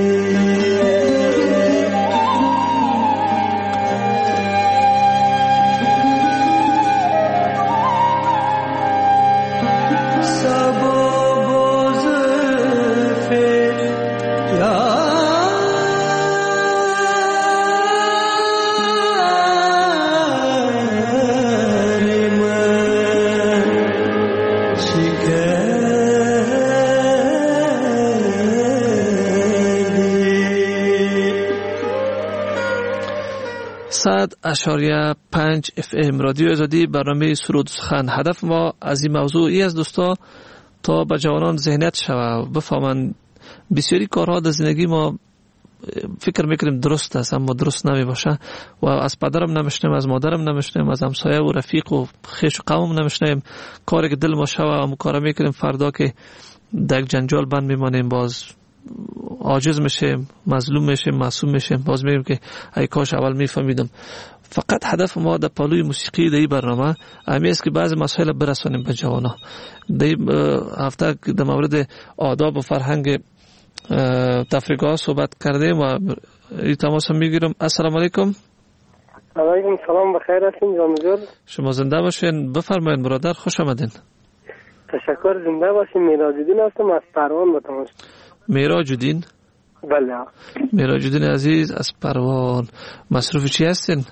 S11: صد اشاریه پنج اف ام رادیو آزادی برنامه سرود سخن. هدف ما از این موضوع ای از دوستا تا به جوانان ذهنیت شوه بفهمن بسیاری کارها در زندگی ما فکر میکنیم درست است اما درست نمی باشه و از پدرم نمیشنیم، از مادرم نمیشنیم، از همسایه و رفیق و خیش و قوم نمیشنیم. کاری که دل ما شوه همون کار میکنیم، فردا که در یک جنجال بند میمانیم باز عاجز میشیم، مظلوم میشیم، معصوم میشیم. باز میگیم که ای کاش اول میفهمیدم. فقط هدف ما در پالوی موسیقی در این برنامه همین است که بعضی مسائل برسانیم به جوانا. در این هفته در مورد آداب و فرهنگ تفریحگاه صحبت کردیم و این تماس میگیرم. السلام علیکم.
S15: علیکم سلام، بخیر هستین جان؟
S11: شما زنده باشین. بفرمایید برادر، خوش آمدین.
S15: تشکر. زنده باشین. میراج الدین هستم از پروان. با تماس
S11: میراج الدین.
S15: بله.
S11: میراج الدین عزیز از پروان. مصروف چی هستین؟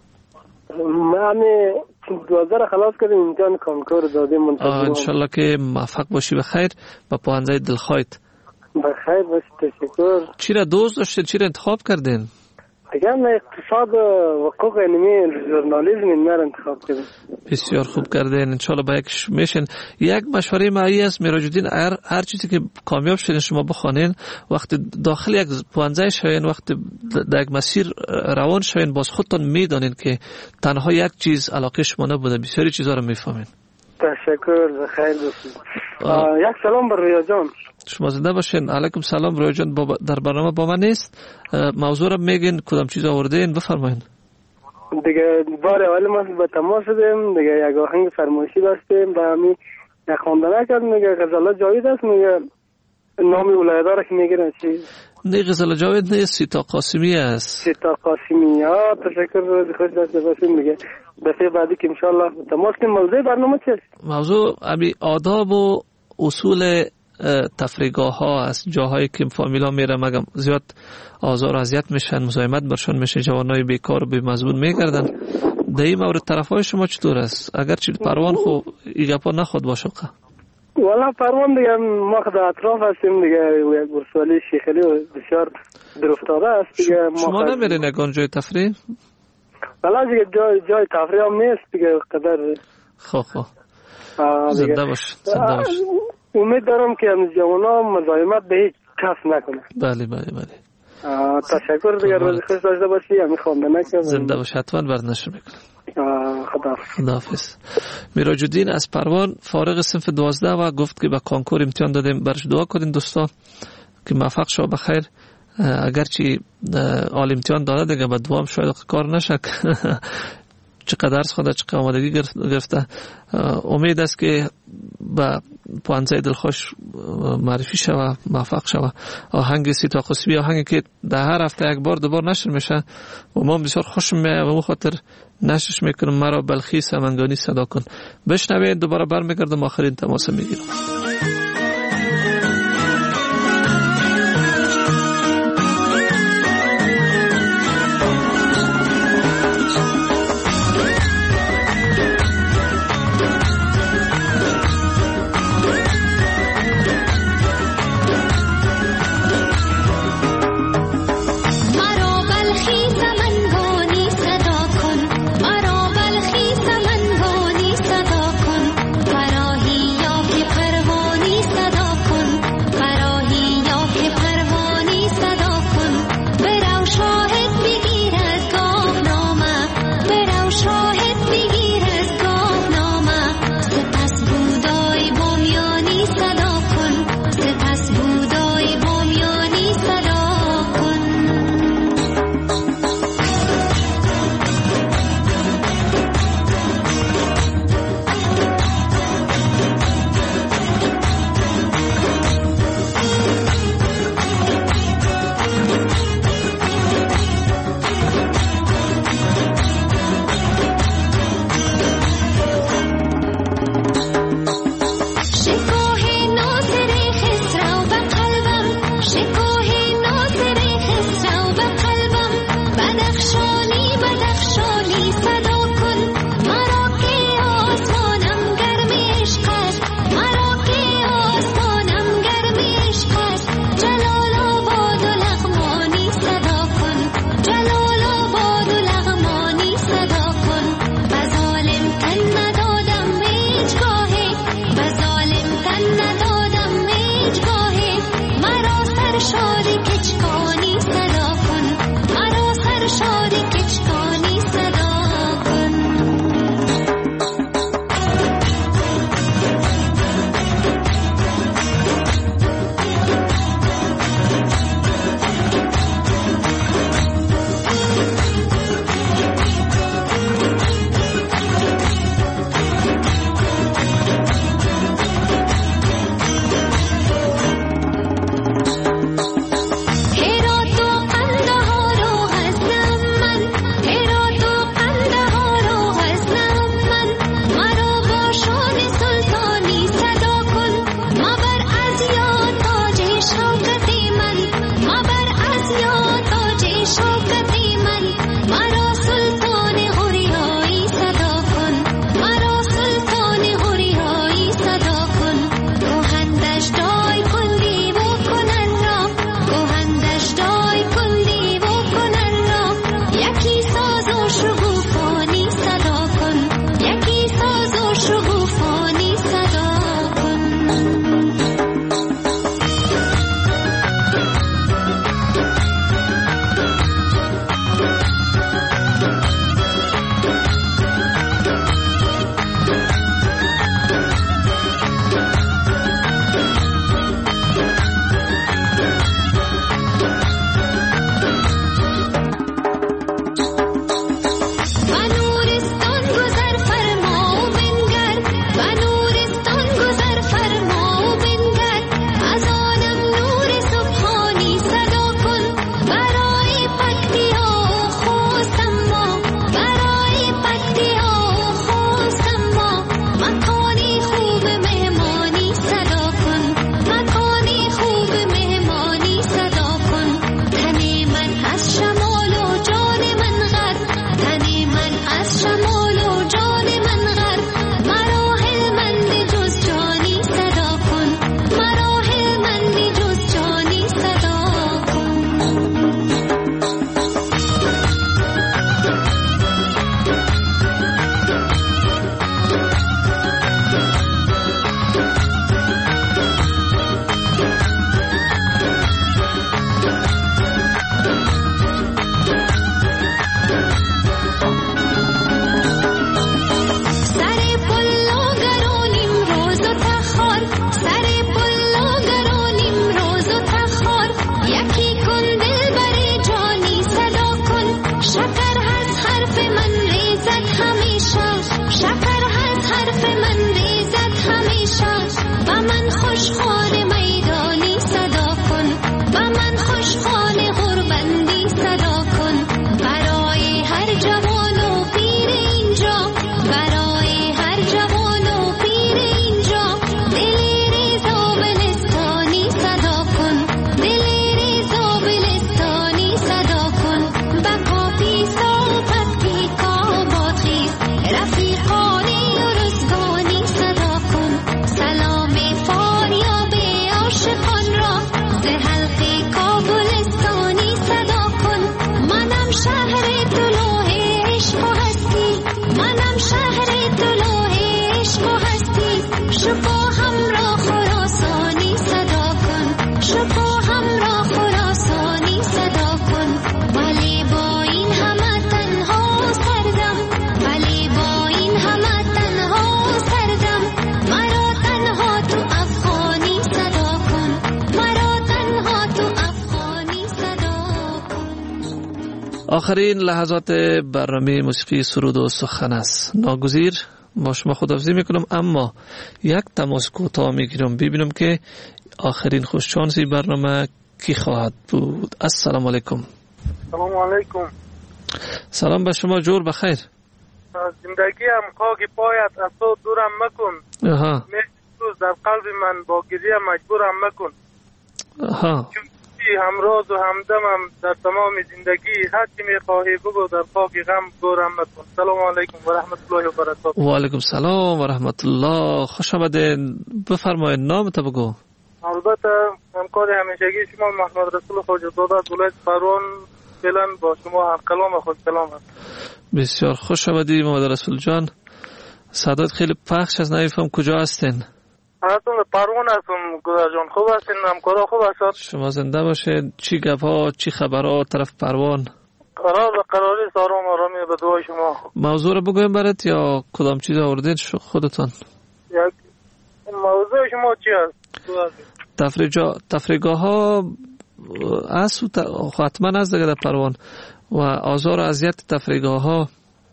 S15: من دوازده را خلاص کردیم، امتحان کنکور دادیم.
S11: انشالله که موفق باشی بخیر و پوانزه دلخواهت.
S15: بخیر باشی. تشکر.
S11: چی را دوست داشتین؟ چی را انتخاب کردین؟
S15: دیگه من اقتصاد و حقوق علمی ژورنالیسم این را انتخاب کردیم.
S11: بسیار خوب کردین. انشالله با یک میشین. یک مشوره معی است میراج الدین، هر هر چیزی که کامیاب شدین شما بخوانین، وقتی داخل یک پوانزه شوین، وقتی در یک مسیر روان شوین، باز خودتون میدانین که تنها یک چیز علاقه شما نبوده، بسیاری چیزا رو میفهمین.
S15: تشکر. بخیر باشید. یک سلام بر رویا جان.
S11: شما زنده باشین. علیکم سلام. رویا جان در برنامه با من نیست. موضوع رو میگین، کدام چیز آوردین؟ بفرمایین.
S15: دیگه بار اول ما با تماس شدیم، دیگه یک آهنگ فرمایشی داشتیم، با همین یک خواندنه کرد، میگه غزل جاوید است، میگه نام ولایت‌ها را که میگیرن چی؟
S11: نه غزل جاوید نه، سیتا قاسمی است.
S15: سیتا قاسمی. ها تشکر. روز خوش داشته باشین. میگه دفعه بعدی که انشالله تماس کنیم. موضوع برنامه چیست؟
S11: موضوع ابی آداب و اصول تفریحگاه ها است، جاهایی که فامیلا میره مگم زیاد آزار و اذیت میشن، مزاحمت برشون میشه، جوانای بیکار و بی مضمون میگردن. در این مورد طرفای شما چطور است؟ اگر چی پروان خو ایجاپا نخود باشه که
S15: والا پروان دیگه ما خود اطراف هستیم دیگه، ورسوالی شیخلی بسیار درافتاده است دیگه.
S11: شما نمیرین یکان جای تفریح؟
S15: والا دیگه جای جای تفریح هم نیست دیگه قدر.
S11: خب خب زنده باش. زنده باش.
S15: امید دارم که هم جوانا مزاحمت به هیچ کس نکنه.
S11: بله بله بله.
S15: تشکر دیگه. روز خوش داشته باشی. همین خواندنه که
S11: زنده باش. حتما برنشر میکنم.
S15: خداحافظ.
S11: خداحافظ. میراج الدین از پروان فارغ صنف دوازده و گفت که به کانکور امتحان دادیم، برش دعا کنین دوستا که موفق شو بخیر. اگرچه آل امتحان داده دیگه به دوام شاید کار نشک چقدر درس خونده، چقدر آمادگی گرفته. امید است که با پوانزه دلخوش معرفی شوه، موفق شوه. آهنگ سیتا قاسمی آهنگی که در هر هفته یک بار دوبار نشر میشه و ما بسیار خوشم میاد و اون خاطر نشرش میکنم. مرا بلخی سمنگانی صدا کن. بشنوید. دوباره برمیگردم آخرین تماس میگیرم.
S16: پرواز
S11: آخرین لحظات برنامه موسیقی سرود و سخن است. ناگزیر با شما خداحافظی میکنم، اما یک تماس کوتاه میگیرم ببینم که آخرین خوششانسی برنامه کی خواهد بود. السلام علیکم.
S12: سلام علیکم.
S11: سلام به شما، جور بخیر.
S12: زندگی هم خاک پایت از تو دورم مکن.
S11: آها.
S12: روز در قلب من با گریه مجبورم مکن.
S11: آها.
S12: همراز و همدمم در تمام زندگی. هر چی میخواهی بگو در خاک غم گورم مکن. سلام علیکم و رحمت الله و برکاته.
S11: و علیکم سلام و رحمت الله. خوش آمدین. بفرمایید نامت بگو.
S12: البته همکار همیشگی شما محمد رسول خواجه زاده از ولایت پروان فعلا با شما هم کلام خود سلام هست.
S11: بسیار خوش آمدید محمد رسول جان. صدات خیلی پخش از نمیفهم کجا هستین؟
S12: هستم پروان هستم گذر جان. خوب هستین؟ همکارا خوب هستن؟
S11: شما زنده باشین. چی گپ ها چی خبرها طرف پروان؟
S12: قرار به قراری سارام آرامی به دعای شما.
S11: موضوع رو بگویم برات یا کدام چیز آوردین خودتان؟
S12: یک موضوع شما چی هست؟
S11: تفریجا تفریگاه ها از حتما از دیگه در پروان و آزار و اذیت تفریگاه ها،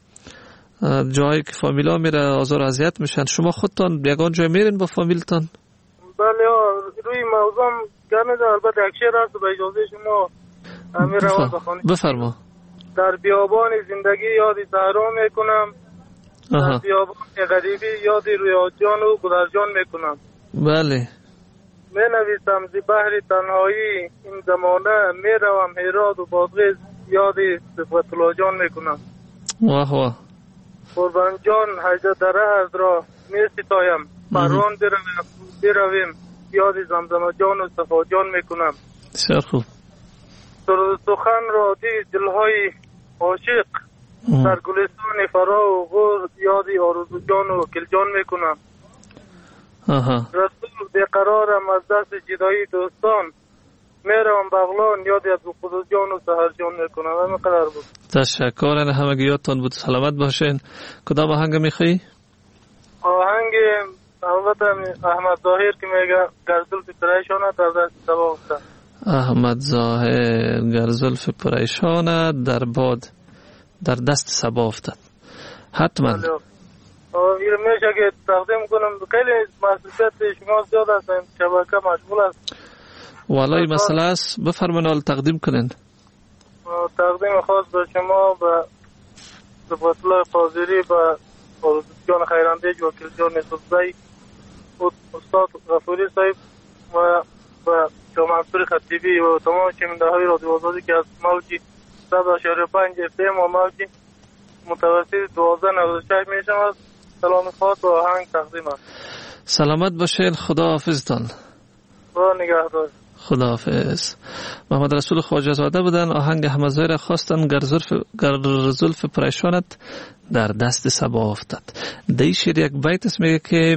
S11: جایی که فامیلا میره آزار و اذیت میشن. شما خودتان یگان جای میرین با فامیلتان؟
S12: بله روی موضوع گرمه در البته یک شعر هست به اجازه شما امیر روان بخوانید.
S11: بفرما.
S12: در بیابان زندگی یادی صحرا میکنم، در بیابان غریبی یادی رویاجان و گذرجان میکنم.
S11: بله.
S12: می نویسم زی بحر تنهایی این زمانه می روم هرات و بادغیس یادی صفت الله جان میکنم.
S11: واه واه.
S12: قربان جان حجت دره از را می ستایم، پروان برویم یادی زمزمه جان و صفا جان میکنم.
S11: بسیار خوب.
S12: سخن را دی دلهای عاشق در گلستان فرا و غور یادی آرزو جان و کلجان میکنم.
S11: آها.
S12: رسول بیقرارم از دست جدایی دوستان، میرم بغلان یادی از قدس جان و سهر جان میکنم. همه قرار بود.
S11: تشکر. همگی یادتان بود. سلامت باشین. کدام آهنگ میخوایی؟
S12: آهنگ البته احمد ظاهر که میگه گرزلف پریشانه در دست سبا افتد.
S11: احمد ظاهر گرزلف پریشانه در باد در دست سبا افتد. حتما.
S12: این میشه که تقدیم کنم. خیلی مسئولیت شما زیاد است، شبکه مشغول است.
S11: والله مسئله است. بفرمایید تقدیم کنین.
S12: تقدیم خاص به شما، به صفت الله قاضری، به جان خیراندیج، وکیل جان سبزی، استاد غفوری صاحب و به شما منصور خطیبی و تمام شنونده های رادیو آزادی که از موج صد و اشاره پنج اف ام و موج متوسط دوازده نود و شش میشم. سلام خاص و آهنگ تقدیم است.
S11: سلامت باشین. خدا حافظتان.
S12: خدا نگهدار.
S11: خدا حافظ. محمد رسول خواجه زاده بودن. آهنگ احمد ظاهر خواستن گرزلف گرزلف پریشانت در دست سبا افتد. دی شعر یک بیت است میگه که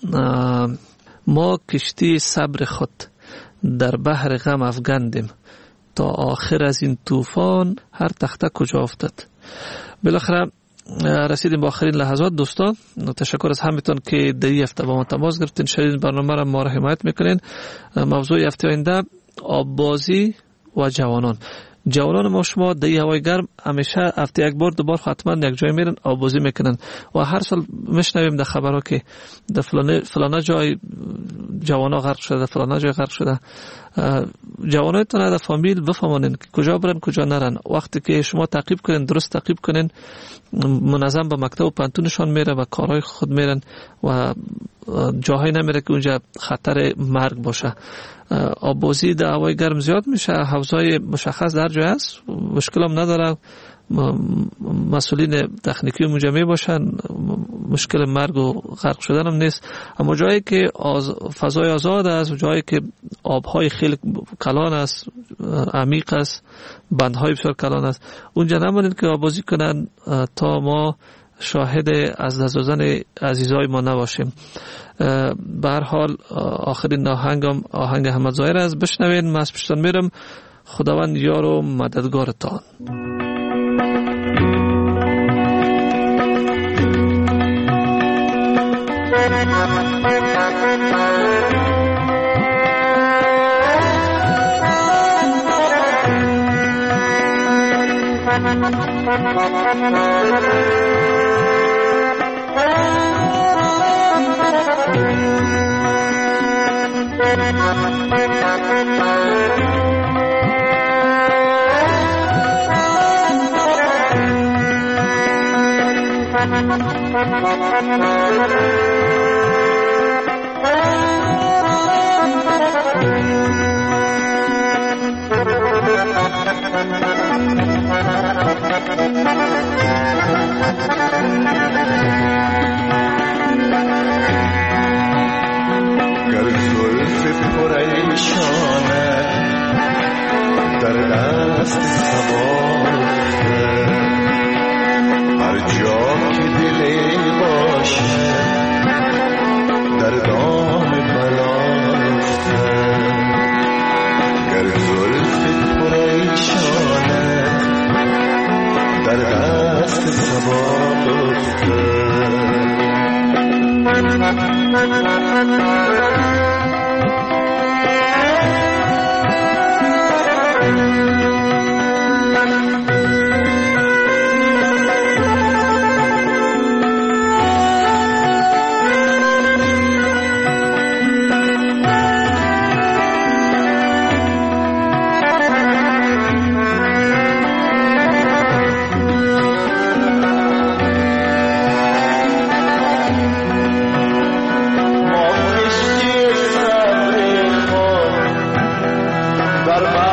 S11: ما کشتی صبر خود در بحر غم افگندیم، تا آخر از این طوفان هر تخته کجا افتد. بالاخره رسیدیم به آخرین لحظات دوستان. تشکر از همتون که در این هفته با ما تماس گرفتین، شنیدین برنامه را ما را حمایت میکنین. موضوع هفته آینده آببازی و جوانان. جوانان ما شما در هوای گرم همیشه هفته یک بار دو بار حتما یک جای میرن آببازی میکنن و هر سال میشنویم در خبرها که در فلانه فلانه جای جوانا غرق شده، در فلانه جای غرق شده. جوانایتون در فامیل بفهمونین که کجا برن کجا نرن. وقتی که شما تعقیب کنین، درست تعقیب کنین، منظم به مکتب و پانتونشان میره و کارهای خود میرن و جاهایی نمیره که اونجا خطر مرگ باشه. آببازی در هوای گرم زیاد میشه، حوضای مشخص در جای است، مشکل هم نداره. مسئولین تکنیکی اونجا می باشن، مشکل مرگ و غرق شدن هم نیست. اما جایی که آز... فضای آزاد است، جایی که آبهای خیلی کلان است، عمیق است، بندهای بسیار کلان است، اونجا نمانید که آببازی کنن تا ما شاهد از دست دادن عزیزای ما نباشیم. به هر حال آخرین آهنگم آهنگ احمد ظاهر است. بشنوین. من از پشتان میرم. خداوند یار و مددگارتان.
S14: در